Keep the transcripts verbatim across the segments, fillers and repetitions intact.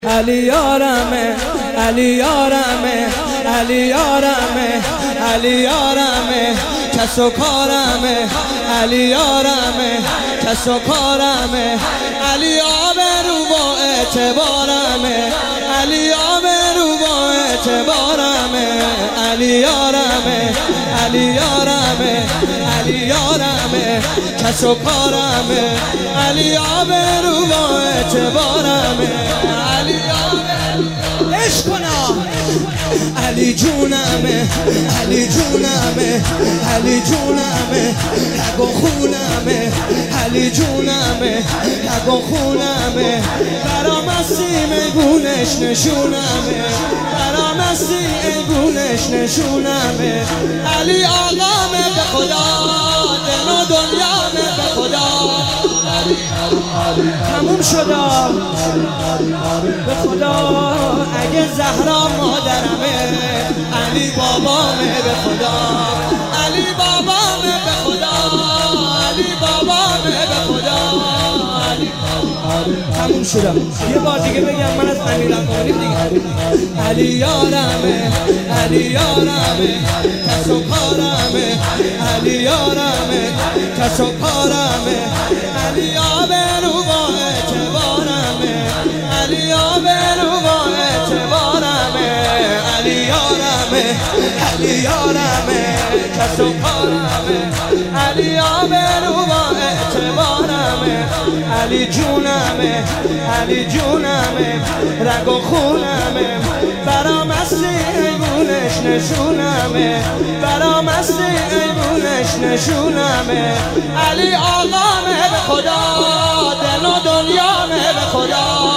علی یارمه، علی یارمه، علی یارمه، علی یارمه، کس و کارمه، علی یارمه، کس و کارمه، علی آبرو با اعتبارمه، علی آبرو با اعتبارمه، علی یارمه، علی یارمه، علی یارمه، کس و کارمه، علی آبرو با اعتبارمه، علی عشق کنا علی جونمه، علی جونمه، علی جونمه، رگ و خونمه، علی جونمه، رگ و خونمه، برام هستی میگونش نشونمه، برام هستی میگونش نشونمه، علی آقامه به خدا، دل و دنیامه به خدا، تموم شدا به خدا، اگه زهرا مادرمه، علی بابامه به خدا، علی بابامه به خدا، علی بابامه به خدا، علی تموم شدا. یه بار دیگه بگم من از امیرالمومنین دیگه، علی یارمه، علی یارمه، کس و کارمه، علی یارمه، کس و کارمه، علی آبرو با اعتبارمه، علی آبرو با اعتبارمه، علی یارمه، علی یارمه، کس و کارمه، علی آبرو با اعتبارمه، علی جونمه، علی جونمه، رگ و خونمه، برام هستی ایمونش نشونمه، برام هستی ایمونش نشونمه، علی آقامه به خدا، دل و دنیامه به خدا،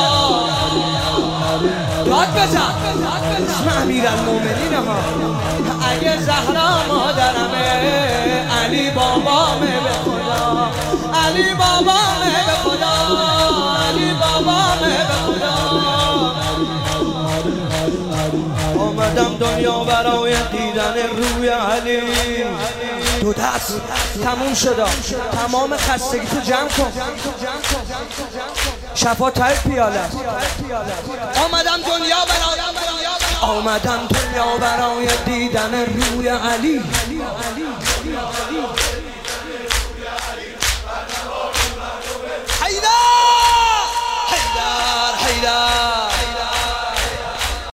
داد بزن اسم امیرالمومنین ها، اگه زهرا مادرمه، علی بابامه به خدا، علی بابامه به خدا، علی بابامه به خدا، آمدم دنیا برای دیدن روی علی، دو دست تموم شد، تمام خستگی تو جمع کن، شفا تای پیاله، آمدم دنیا برای آمدم دنیا برای دیدن روی علی، حیدر